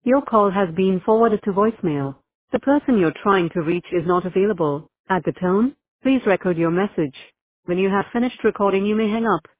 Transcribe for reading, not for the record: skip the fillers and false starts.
Your call has been forwarded to voicemail. The person you're trying to reach is not available. At the tone, please record your message. When you have finished recording, you may hang up.